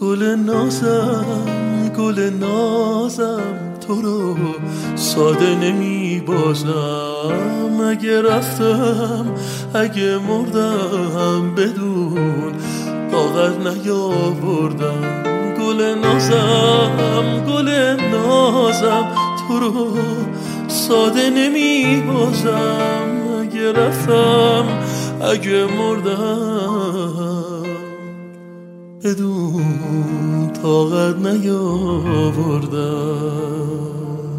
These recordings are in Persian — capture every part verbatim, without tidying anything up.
گل نازم گل نازم تو رو ساده نمی بازم. اگه رفتم اگه مردم بدون کاغذ نیاوردم. گل نازم گل نازم تو رو ساده نمی بازم. اگه رفتم اگه مردم بدون طاقت نیاوردم.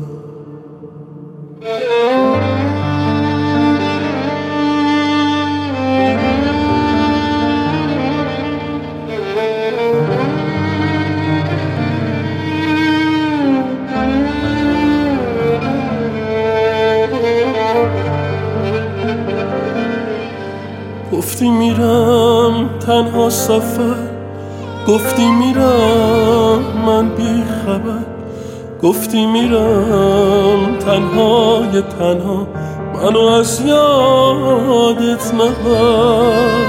گفتی میرم تنها سفر، گفتی میرم من بی خبر، گفتی میرم تنهای تنها منو از یادت نبر.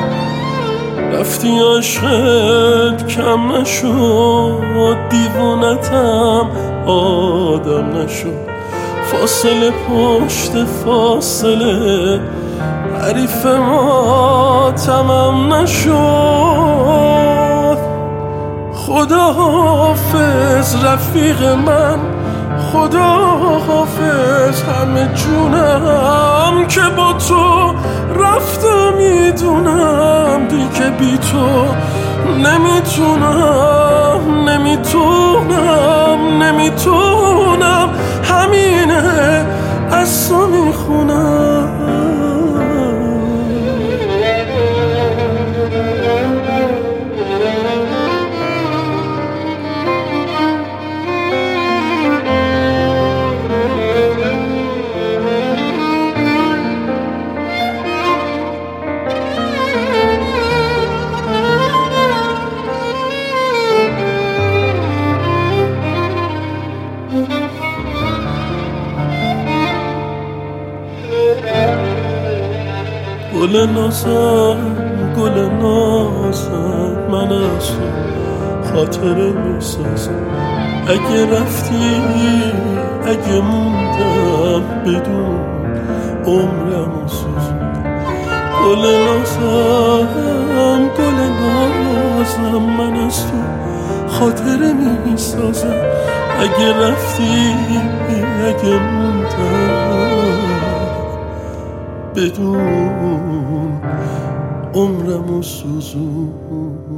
رفتی عشقت کم نشد، دیوونتم آدم نشد. فاصله پشت فاصله حریف ما تمام نشد. خدا حافظ رفیق من، خدا حافظ همه جونم که با تو رفتم. میدونم دیگه بی تو نمیتونم نمیتونم نمیتونم همینه از تو میخونم. گل نازم گل نازم من از تو خاطره میسازم. اگه رفتی اگه موندم بدون عمرمو سوزوندم. گل نازم گل نازم من از تو خاطره میسازم. اگه رفتی اگه موندم بدون عمرمو سوزون.